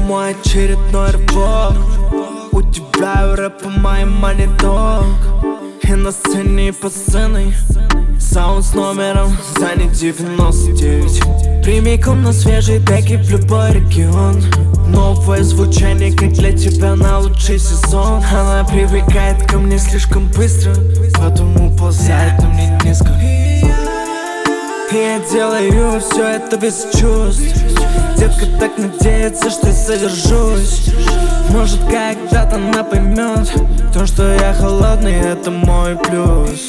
мой очередной рывок. У тебя у рэпа мои мониток. И на сцене пацаны. Саунд с номером занят 99. Прямиком на свежие треки в любой регион. Новое звучание, как для тебя на лучший сезон. Она привыкает ко мне слишком быстро, потому ползает на мне низко. И я делаю все это без чувств. Детка так надеется, что я задержусь. Может, когда-то она поймет то, что я холодный, это мой плюс.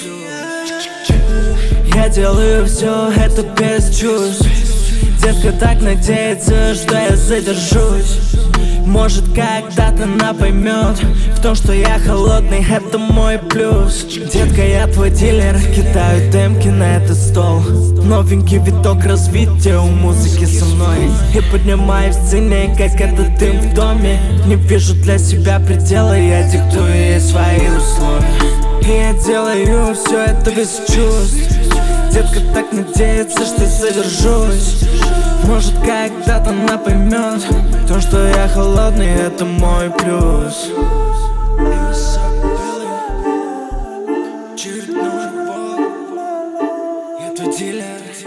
Я делаю все это без чувств. Детка так надеется, что я задержусь. Может, когда-то она поймет в том, что я холодный, это мой плюс. Детка, я твой дилер, кидаю демки на этот стол. Новенький виток развития у музыки со мной. И поднимаюсь в цене, как этот дым в доме. Не вижу для себя предела, я диктую ей свои условия. И я делаю все это без чувств. Детка так надеется, что я задержусь. Может, когда-то она поймет то, что я холодный, это мой плюс. Я твой дилер.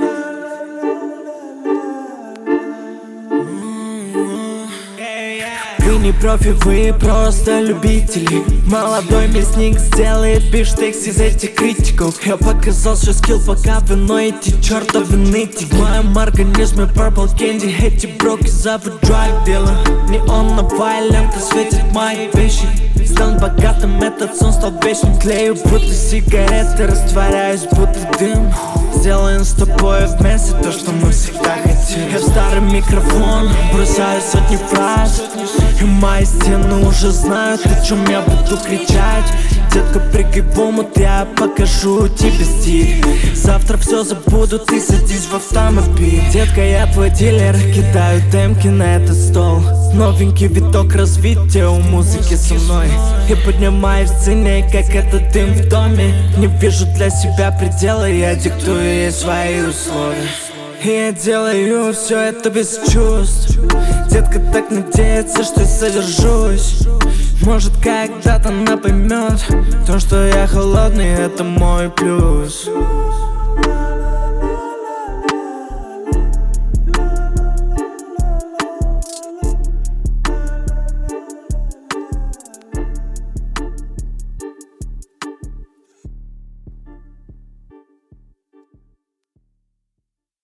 Вы не профи, вы просто любители. Молодой мясник сделает биштекс из этих критиков. Я показал свой скилл, пока вы ноете чертовы нытики. В моем организме purple candy. Эти броки зовут драйв дилер. Неоновая лента светит мои вещи. Стал богатым, этот сон стал вечным. Клею будто сигареты, растворяюсь будто дым. Сделаем с тобой вместе то, что мы всегда хотели. Я в старый микрофон бросаю сотни фраз. И мои стены уже знают, о чем я буду кричать. Детка, прыгай в омут, я покажу тебе стиль. Завтра все забуду, ты садись в автомобиль. Детка, я твой дилер, кидаю демки на этот стол. Новенький виток развития у музыки со мной. И поднимаюсь в цене, как этот дым в доме. Не вижу для себя предела, я диктую ей свои условия. И я делаю все это без чувств. Детка так надеется, что я задержусь. Может, когда-то она поймет то, что я холодный, это мой плюс.